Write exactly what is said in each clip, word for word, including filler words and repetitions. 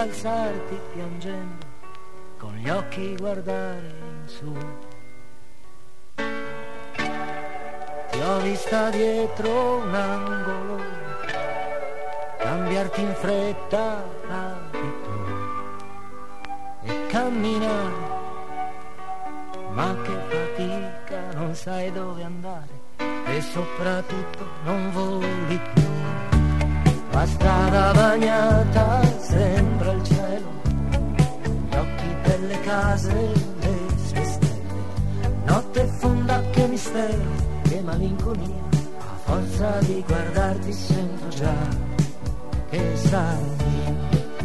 alzarti piangendo, con gli occhi guardare in su. Ti ho vista dietro un angolo, cambiarti in fretta l'abito e camminare, ma che fatica, non sai dove andare e soprattutto non voli più. La strada bagnata sembra il cielo, gli occhi delle case, le sue stelle, notte fonda, che mistero, che malinconia, a forza di guardarti sento già che sai mio.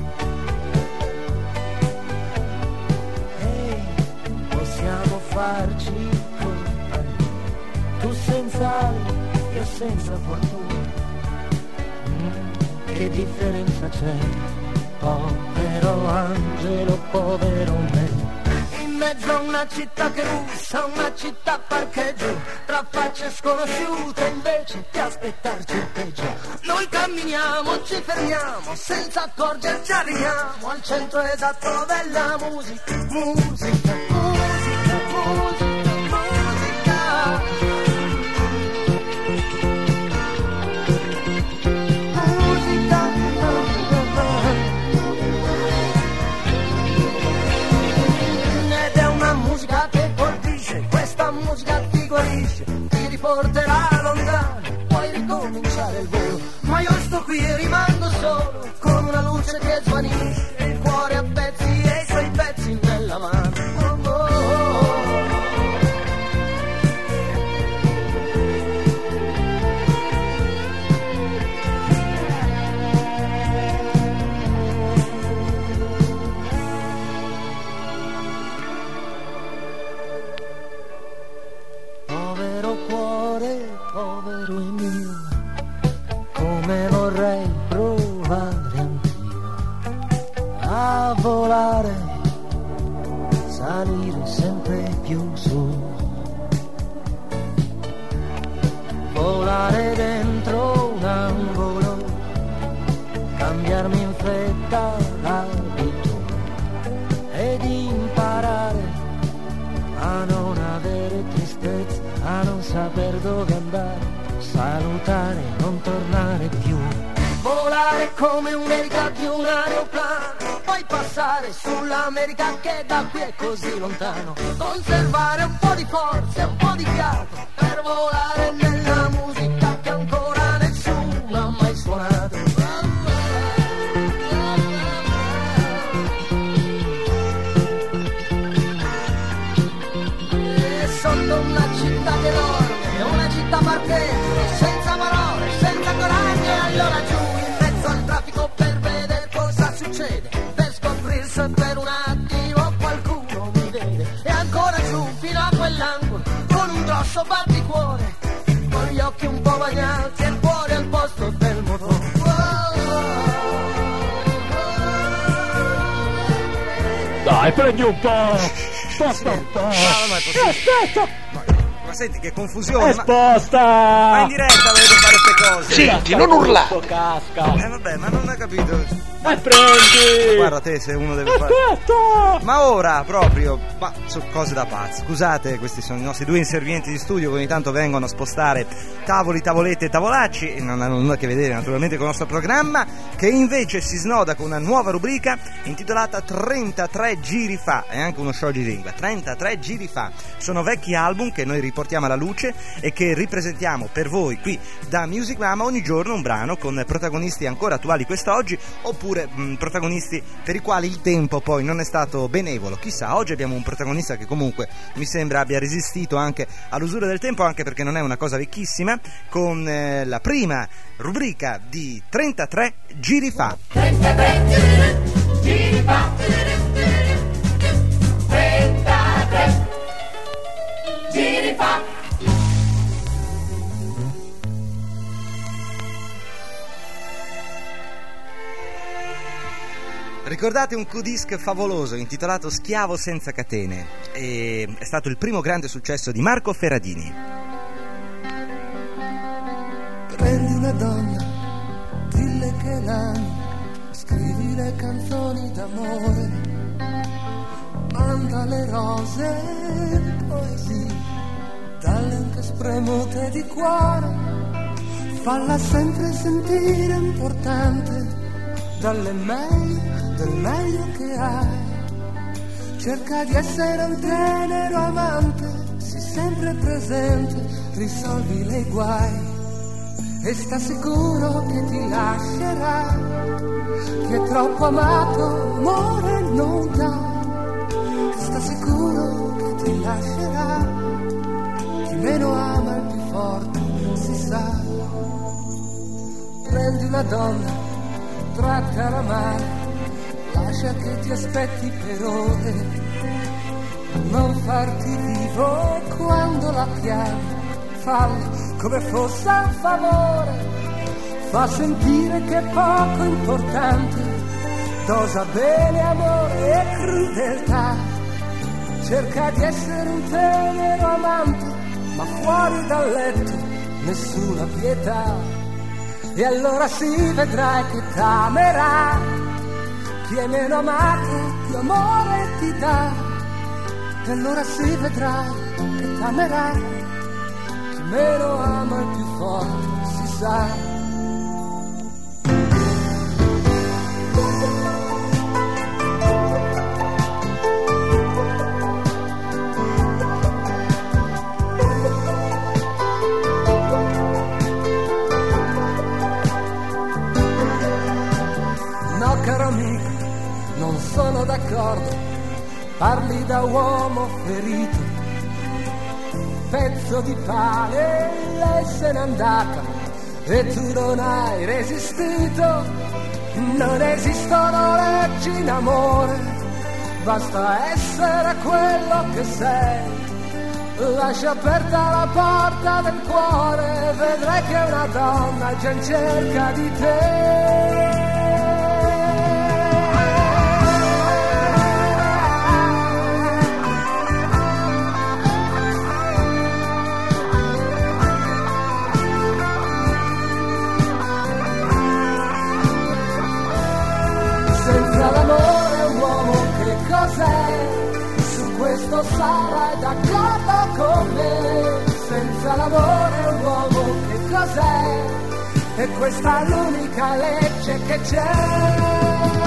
Ehi, possiamo farci compagnia, tu senza ali, io senza fortuna. Che differenza c'è? Povero angelo, povero me. In mezzo a una città che russa, una città parcheggio, tra facce sconosciute, invece di aspettarci il peggio. Noi camminiamo, ci fermiamo, senza accorgerci arriviamo al centro esatto della musica. Musica, musica, musica, musica. Musica ti guarisce, ti riporterà lontano, puoi ricominciare il volo, ma io sto qui e rimango solo, con una luce che svanisce, il cuore a pezzi e i suoi pezzi nella mano. Oh, oh, oh. Povero e mio, come vorrei provare anch'io a volare, salire sempre più su, volare dentro un angolo, cambiarmi in fretta l'abito ed imparare a non avere tristezza, a non saper dove andare, salutare, non tornare più. Volare come un'erica di un aeroplano, poi passare sull'America che da qui è così lontano. Conservare un po' di forza e un po' di fiato per volare nella musica che ancora nessuno ha mai suonato. E sotto una città che dorme, una città parcheggio, senza parole, senza coraggio, e allora giù in mezzo al traffico per vedere cosa succede, per scoprire se per un attimo qualcuno mi vede, e ancora giù fino a quell'angolo con un grosso batticuore, con gli occhi un po' bagnati e il cuore al posto del motore. Dai, prendi un po', sposta un po'. No, no, è possibile. Aspetta. Ma senti che confusione. Sposta. Ma, ma in diretta dovete fare queste cose. Senti, non urlare. Casca. Eh vabbè, ma non hai capito. E prendi. Guarda te se uno deve fare. Aspetta. Ma ora proprio, ma sono cose da pazzi. Scusate, questi sono i nostri due inservienti di studio che ogni tanto vengono a spostare tavoli, tavolette e tavolacci, e non hanno nulla a che vedere naturalmente con il nostro programma, che invece si snoda con una nuova rubrica intitolata trentatré giri fa. È anche uno scioglilingua. trentatré giri fa. Sono vecchi album che noi riportiamo alla luce e che ripresentiamo per voi qui da Musicrama ogni giorno, un brano con protagonisti ancora attuali quest'oggi, oppure mh, protagonisti per i quali il tempo poi non è stato benevolo. Chissà, oggi abbiamo un protagonista che comunque mi sembra abbia resistito anche all'usura del tempo, anche perché non è una cosa vecchissima, con eh, la prima rubrica di trentatré giri fa. trentatré giri fa. trentatré giri fa. Ricordate un Q-disc favoloso intitolato Schiavo senza catene? E è stato il primo grande successo di Marco Ferradini. Prendi una donna, dille che l'ami, scrivi le canzoni d'amore, manda le rose in poesia, dalle anche spremute di cuore, falla sempre sentire importante, dalle meglio, del meglio che hai. Cerca di essere un tenero amante, sii sempre presente, risolvi le guai. E sta sicuro che ti lascerà, che è troppo amato, amore non dà. Sta sicuro che ti lascerà, chi meno ama il più forte, si sa. Prendi una donna, trattala male, lascia che ti aspetti per ore, non farti vivo quando la chiami, fallo come fosse un favore, fa sentire che è poco importante, dosa bene amore e crudeltà, cerca di essere un tenero amante, ma fuori dal letto nessuna pietà, e allora si vedrai che t'amerà, chi è meno amato più amore ti dà, e allora si vedrai che t'amerà, meno ama il più forte, si sa. No, caro amico, non sono d'accordo, parli da uomo ferito, pezzo di pane, lei se n'è andata e tu non hai resistito. Non esistono leggi in amore, basta essere quello che sei. Lascia aperta la porta del cuore, vedrai che una donna già in cerca di te. Senza l'amore un uomo che cos'è? Su questo sarai d'accordo con me. Senza l'amore un uomo che cos'è? E questa è l'unica legge che c'è.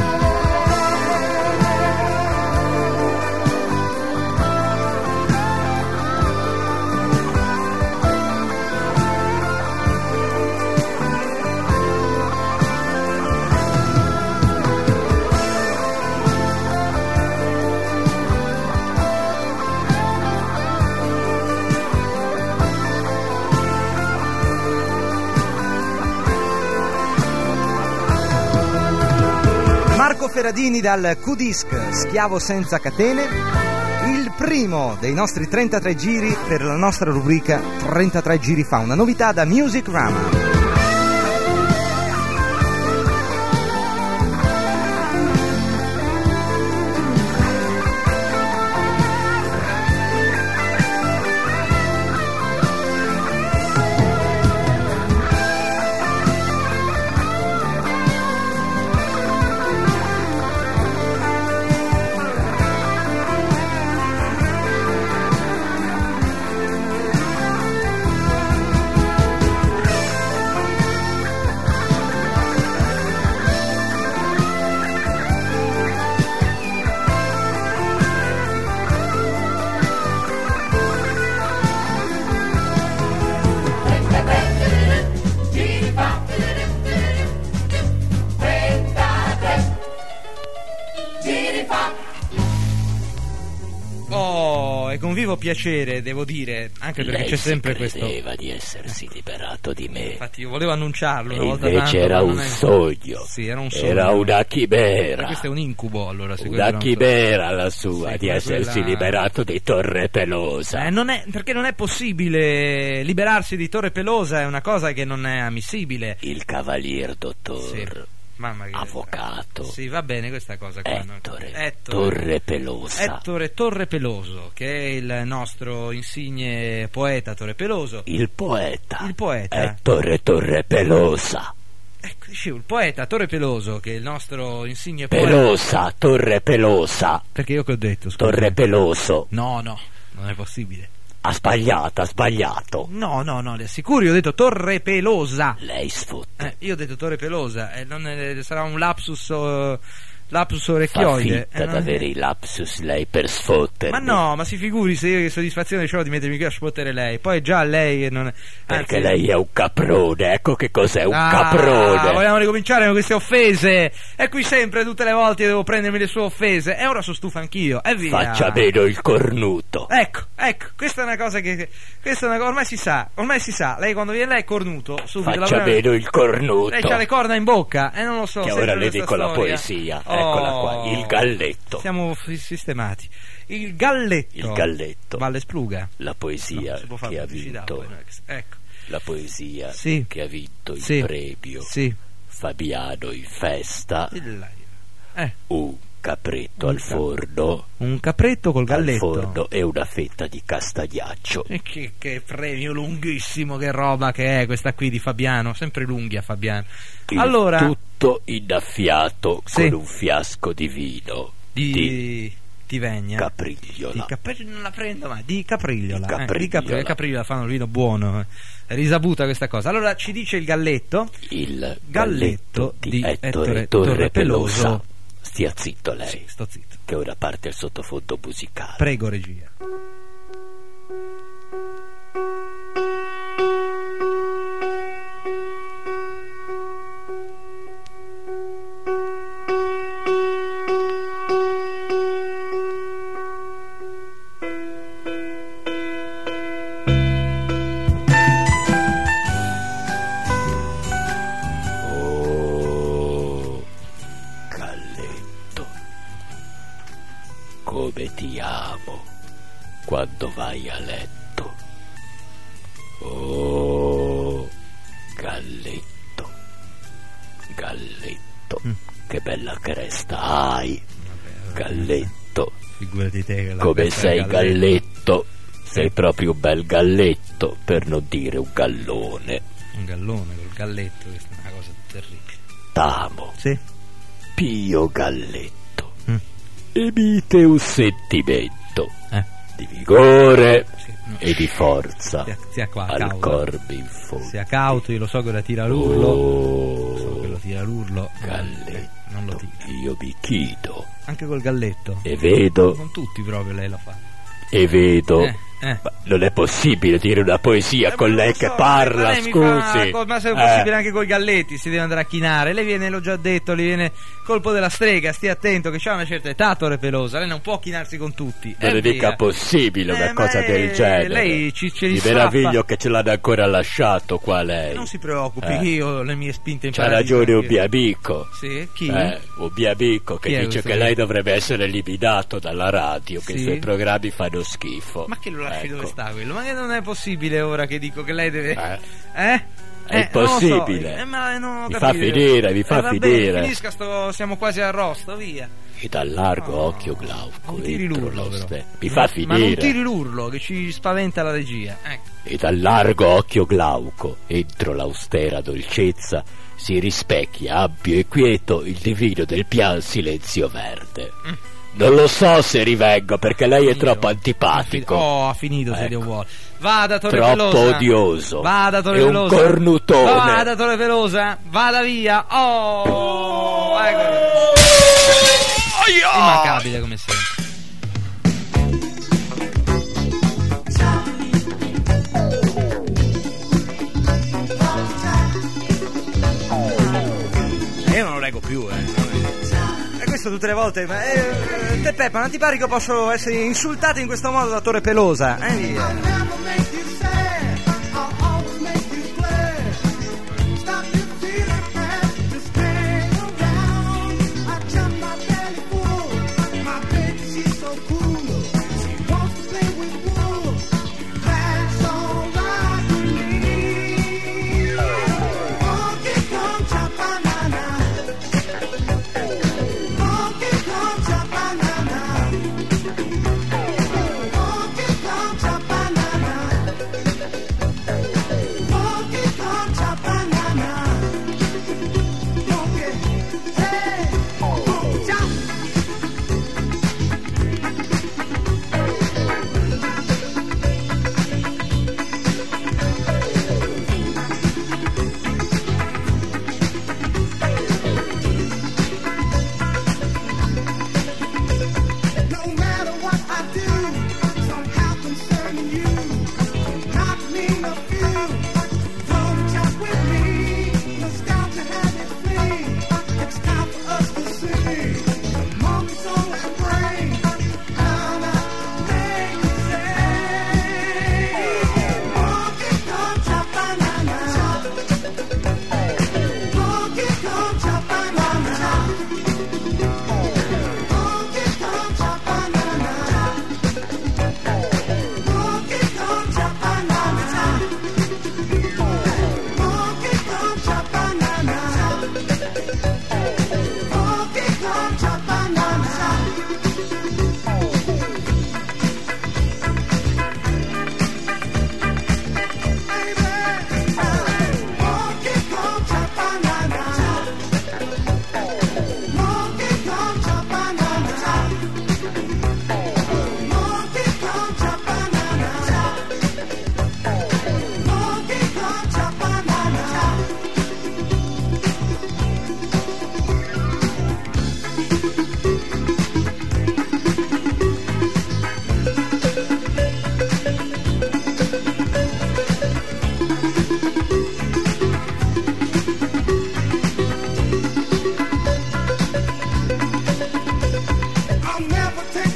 Marco Ferradini dal Q-Disc, Schiavo senza catene, il primo dei nostri trentatré giri per la nostra rubrica trentatré giri fa, una novità da Music Rama. Piacere, devo dire, anche perché Lei c'è sempre si questo. credeva di essersi liberato di me. Infatti io volevo annunciarlo una e volta invece tanto, era ma un non è... sogno. Sì, era un sogno. Era una chimera. Ma questo è un incubo, allora. Se una chimera la sua, sì, di essersi quella... liberato di Torre Pelosa. Eh, non è, perché non è possibile liberarsi di Torre Pelosa, è una cosa che non è ammissibile. Il cavalier dottor. Sì. Mamma che... avvocato. Sì, va bene questa cosa qua. Ettore, no? Ettore Torre Pelosa. Ettore Torre Peloso, che è il nostro insigne poeta Torre Peloso. Il poeta. Il poeta. Ettore Torre Pelosa. ecco, dicevo, il poeta Torre Peloso, che è il nostro insigne poeta. Pelosa, Torre Pelosa. Perché io che ho detto? Scusa. Torre Peloso. No, no, non è possibile. Ha sbagliato, ha sbagliato. No, no, no, le assicuro, io ho detto Torre Pelosa. Lei sfotte. Eh, io ho detto Torre Pelosa, e non è- sarà un lapsus, uh, lapsus Fa orecchioide. finta Eh, di non- avere i lapsus lei per sfottermi. Ma no, ma si figuri se io che soddisfazione ho di mettermi qui a sfottere lei. Poi già lei non è... Perché anzi- lei è un caprone, ecco che cos'è un Ah, caprone. vogliamo ricominciare con queste offese. E qui sempre, tutte le volte devo prendermi le sue offese. E ora sono stufo anch'io, e via. Faccia meno il cornuto. Ecco, ecco, questa è una cosa che... Questa è una cosa, ormai si sa, ormai si sa. Lei quando viene lei è cornuto, subito. Faccia la- meno il cornuto. Lei c'ha le corna in bocca, e non lo so. Che sempre ora le questa dico la storia. poesia. Oh, Eccola qua, il galletto. Siamo f- sistemati. Il galletto. Il galletto. Valle Spluga. La poesia No, si può fare che ha pubblicità, vinto. poi, no, ecco. La poesia Sì. che ha vinto il Sì. premio Sì. Fabiano in festa. Il- Eh, Un capretto Un al cap- forno. un capretto col Al galletto. forno e una fetta di castagnaccio. E Che, che premio lunghissimo, che roba che è questa qui di Fabiano, sempre lunghi a Fabiano. Il Allora, tutto innaffiato Sì. con un fiasco di vino di, di di Vegna. Caprigliola. Di Capri- non la prendo mai, di Caprigliola. Di eh, di Caprigliola. Capri- Caprigliola fanno il vino buono. eh. È risaputa questa cosa. Allora ci dice il galletto. Il Galletto galletto di di Ettore Ettore Torre Torrepelosa. Pelosa. Stia zitto lei, Sì, sto zitto. che ora parte il sottofondo musicale. Prego, regia. Oh, galletto, come ti amo quando vai a letto. Oh, galletto, galletto, Mm. che bella cresta hai, galletto, Figurati te che la come questa sei galletto. galletto, sei proprio un bel galletto, per non dire un gallone. Un gallone col galletto, questa è una cosa terribile. T'amo, Sì. pio galletto, Mm. e mite un sentimento Eh. di vigore Sì, no. e di forza Stia, stia qua, al cauto. corpo in fondo. Sia cauto, io lo so che ora tira l'urlo. So che Oh, lo tira l'urlo. eh, galletto, non lo tira. io mi chido Anche col galletto. e vedo, Non tutti proprio lei lo fa. e vedo. Eh, eh. Ma non è possibile dire una poesia Eh, con ma lei non che so, parla, ma lei mi scusi. fa- ma se è Eh, possibile anche con i galletti si deve andare a chinare. Lei viene, l'ho già detto, le viene colpo della strega. Stia attento che c'ha una certa età, Torre Pelosa. Lei non può chinarsi con tutti. non Eh, è mica via. possibile una Eh, ma cosa è- del genere. lei ci- ce li Mi strappa. meraviglio che ce l'hanno ancora lasciato qua lei. Non si preoccupi, Eh. io ho le mie spinte in C'ha paradiso ragione un anche. mio amico. Sì, chi? Eh, un mio amico che Chi è dice questo che amico? lei dovrebbe essere eliminato dalla radio, che Sì? i suoi programmi fanno schifo. Ma che lo lasci Ecco. dove sta quello? Ma che non è possibile ora che dico che lei deve... Eh, Eh? È Eh, non lo so. impossibile. Eh, ma non ho Mi fa capito. finire, mi fa Eh, va bene, finire. finisca sto... siamo quasi arrosto, via. E dal largo Oh, occhio glauco non tiri entro l'urlo, lo però. ste- Mi Ma- fa Ma non finire. tiri l'urlo che ci spaventa la regia. Ecco. E dal largo occhio glauco, entro l'austera dolcezza, si rispecchia ampio e quieto il divino del pian silenzio verde. Mm. Non lo so se rivengo perché lei è Io- troppo antipatico. Oh, ha finito se Ecco. Dio vuole. Vada Torre Troppo Pelosa. odioso. Vada Torre È un Pelosa. cornutone. Vada Torre Pelosa. Vada via. Oh, ecco. Immancabile come sempre. Io non lo leggo più, eh. E questo tutte le volte. Ma eh, te Peppa, non ti pare che posso essere insultato in questo modo da Torre Pelosa? Eh via.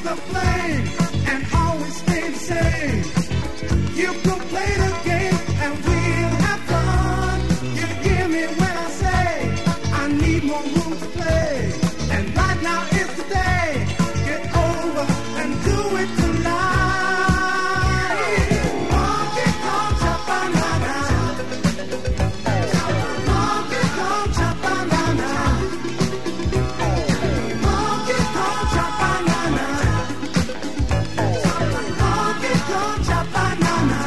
the flame and always stay the same. You can play the game and we'll have fun. You hear me when I say I need more room to play. And right now is the day. Get over and do it tonight. Monkey Kong Chapanana. Monkey Kong Chapanana. Monkey Kong Chapanana. Monkey Kong Chapanana.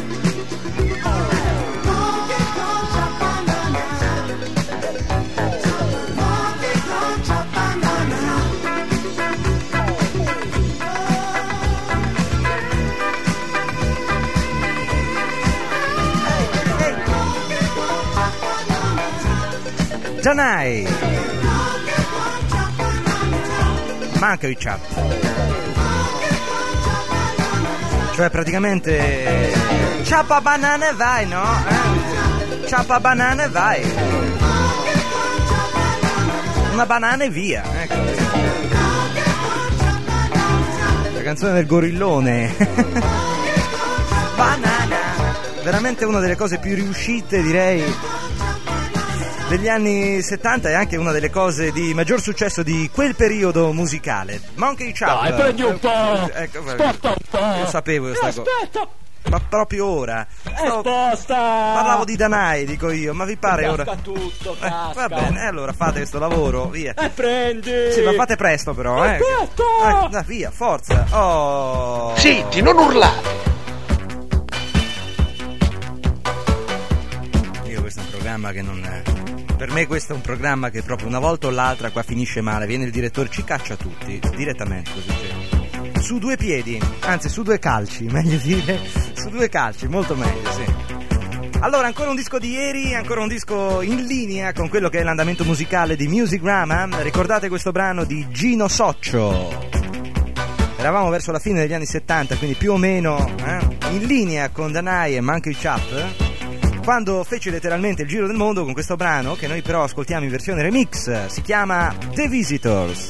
Monkey Kong Chapanana. Monkey Kong Chapanana. Danai, Monkey Chap, cioè praticamente ciappa banana e vai, no? Eh? Ciappa banana e vai, una banana e via, ecco. La canzone del gorillone. Banana, veramente una delle cose più riuscite, direi, degli anni settanta, e anche una delle cose di maggior successo di quel periodo musicale. Monkey Chap. Dai, prendi un po'. Ecco, Sposta un po'. io sapevo questa cosa. Aspetta. Ma proprio ora. Eh, Stavo- sposta. Parlavo di Danai, dico io, ma vi pare ora? Casca tutto, Eh, casca. va bene, eh, allora fate questo lavoro, via. E prendi. Sì, ma fate presto però, eh. Aspetta. Eh, dai, via, forza. Oh. Zitti, non urlate! Io questo è un programma che non... Per me questo è un programma che proprio una volta o l'altra qua finisce male, viene il direttore, ci caccia tutti, direttamente così. Cioè. Su due piedi, anzi su due calci, meglio dire, su due calci, molto meglio, sì. Allora, ancora un disco di ieri, ancora un disco in linea con quello che è l'andamento musicale di Musicrama. Ricordate questo brano di Gino Soccio? Eravamo verso la fine degli anni settanta, quindi più o meno eh, in linea con Danai e Monkey Chap, quando fece letteralmente il giro del mondo con questo brano, che noi però ascoltiamo in versione remix. Si chiama The Visitors.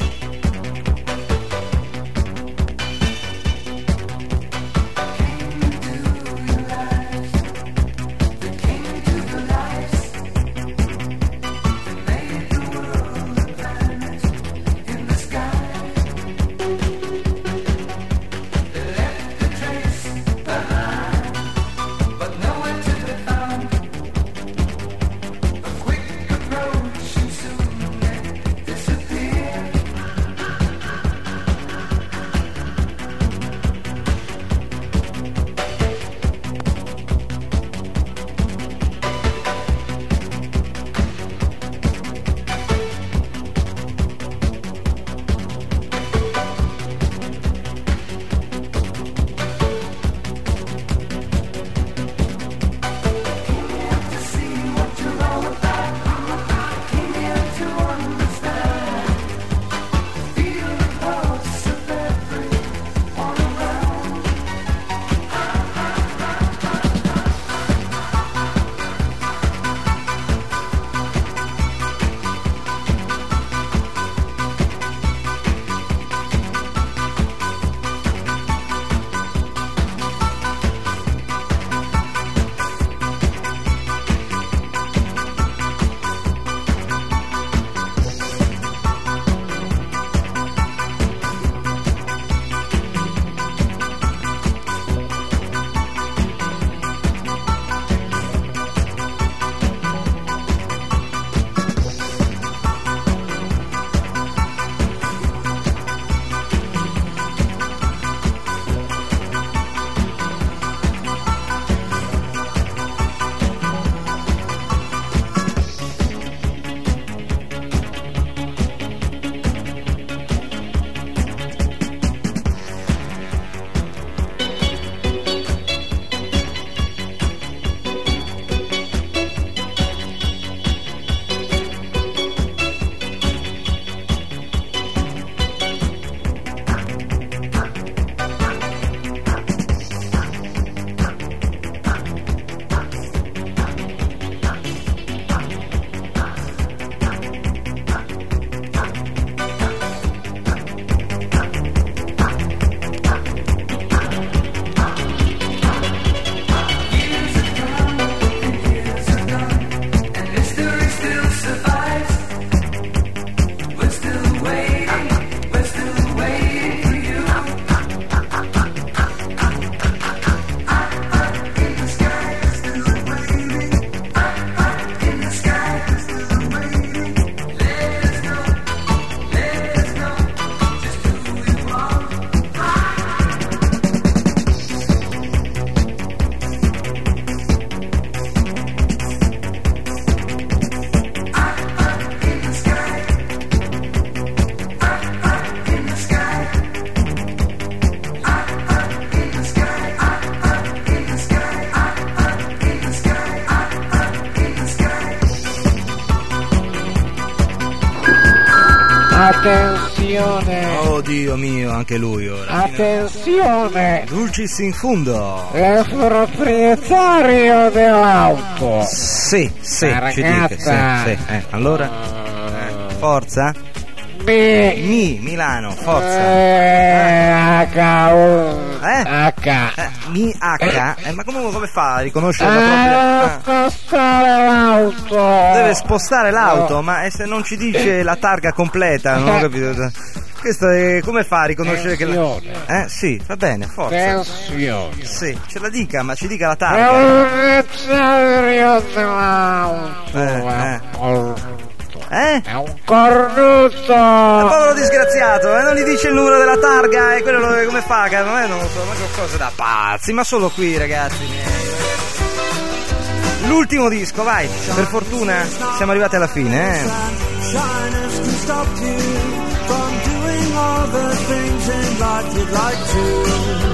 Attenzione. Oh Dio mio, anche lui ora. Attenzione. Dulcis in fundo. Il proprietario dell'auto. Sì, sì, La ci dica, ragazza. sì, sì. Eh, allora, eh, forza. B. Mi, Milano, forza. Eh, H. Eh? H. Eh, mi H? Eh, ma comunque come fa a riconoscere la Eh, propria... spostare l'auto. Deve spostare l'auto, ma e se non ci dice la targa completa, non ho capito. Questo è, come fa a riconoscere che la... Tensione. Eh, sì, va bene, forza. Tensione. Sì, ce la dica, ma ci dica la targa. Proprietario dell'auto. Eh, eh. Eh? È un cornuto. Povero disgraziato, eh, non gli dice il numero della targa e quello lo, come fa? Che non, è, non lo so, ma che cose da pazzi, ma solo qui, ragazzi miei. L'ultimo disco, vai, per fortuna siamo arrivati alla fine, eh. Shyness can stop you from doing all the things in life you'd like to.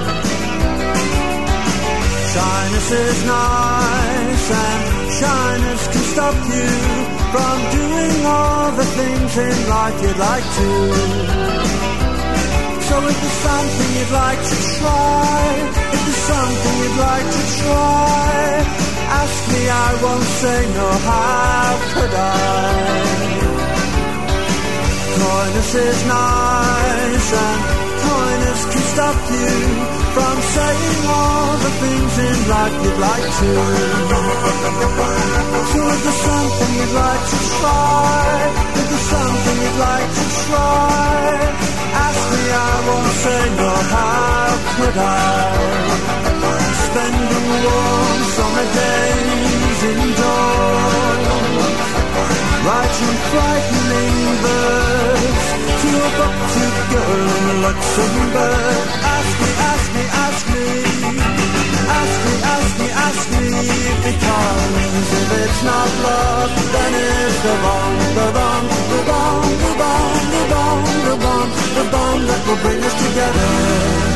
Shyness is nice and shyness can stop you from doing all the things in life you'd like to. So if there's something you'd like to try, if there's something you'd like to try, ask me, I won't say no, how could I? Coyness is nice and coyness can stop you from saying all the things in life you'd like to. So if there's something you'd like to try, if there's something you'd like to try, ask me, I won't say no, how could I? Spending warm summer days indoors, writing frightening verse to a buck-tooth girl in Luxembourg. Ask me, ask me, ask me, ask me, ask me, ask me, because if it's not love, then it's the bomb, the bomb, the bomb, the bomb, the bomb, the bomb, the bomb that will bring us together.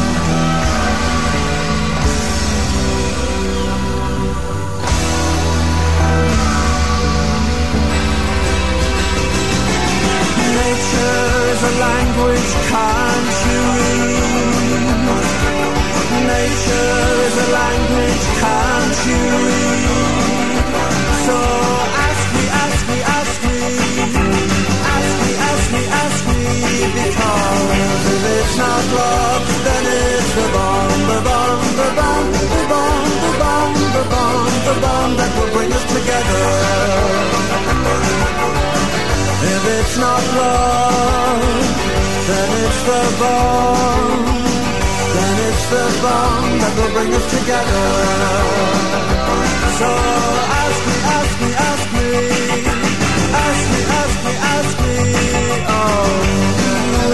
Nature is a language, can't you read? Nature is a language, can't you read? So ask me, ask me, ask me, ask me, ask me, ask me, because if it's not love, then it's the bomb, the bomb, the bomb, the bomb, the bomb, the bomb, the bomb that will bring us together. If it's not love, then it's the bomb, then it's the bomb that will bring us together. So ask me, ask me, ask me, ask me, ask me, ask me, oh.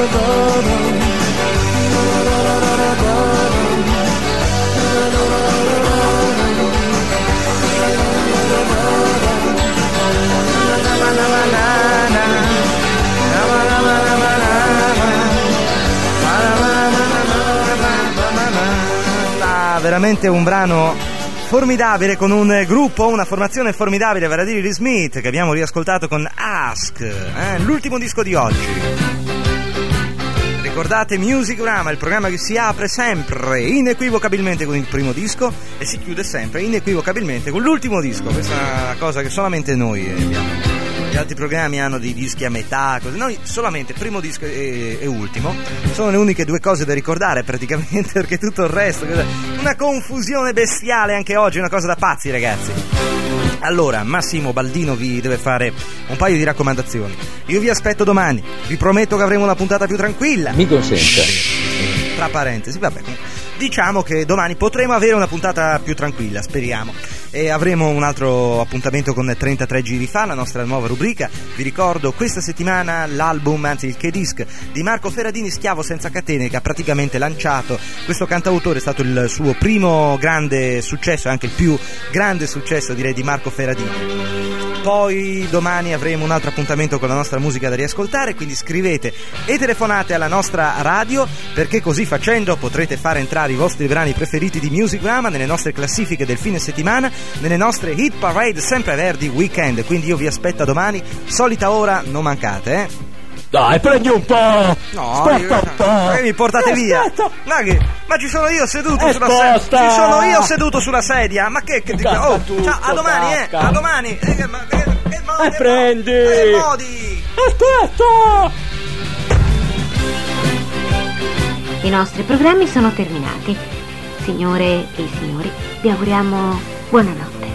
Veramente un brano formidabile, con un gruppo, una formazione formidabile, vale a dire gli Smith, che abbiamo riascoltato con Ask, eh, l'ultimo disco di oggi. Ricordate Musicrama, il programma che si apre sempre inequivocabilmente con il primo disco e si chiude sempre inequivocabilmente con l'ultimo disco. Questa è una cosa che solamente noi abbiamo. Gli altri programmi hanno dei dischi a metà, così. Noi solamente primo disco e, e ultimo sono le uniche due cose da ricordare praticamente, perché tutto il resto, una confusione bestiale anche oggi, una cosa da pazzi, ragazzi. Allora, Massimo Baldino vi deve fare un paio di raccomandazioni. Io vi aspetto domani, vi prometto che avremo una puntata più tranquilla. Mi consenta. Tra parentesi, vabbè, diciamo che domani potremo avere una puntata più tranquilla, speriamo. E avremo un altro appuntamento con trentatré giri fa, la nostra nuova rubrica. Vi ricordo questa settimana l'album, anzi il K-Disc di Marco Ferradini, Schiavo senza catene, che ha praticamente lanciato questo cantautore. È stato il suo primo grande successo, anche il più grande successo, direi, di Marco Ferradini. Poi domani avremo un altro appuntamento con la nostra musica da riascoltare, quindi scrivete e telefonate alla nostra radio, perché così facendo potrete fare entrare i vostri brani preferiti di Musicrama nelle nostre classifiche del fine settimana, nelle nostre hit parade sempre verdi weekend. Quindi io vi aspetto domani, solita ora, non mancate, eh? Dai, prendi un po'. No, Sposta io- un po'. eh, mi portate Eh, via. aspetta. Ma che? Ma ci sono io seduto Eh, sulla sposta. sedia. Ci sono io seduto sulla sedia. Ma che che ti Casca Oh, tutto, ciao, a domani, eh. casca. A domani. Eh, che, ma, che, che mo- Eh, che prendi. mo- Che modi? Aspetta. I nostri programmi sono terminati. Signore e signori, vi auguriamo buonanotte.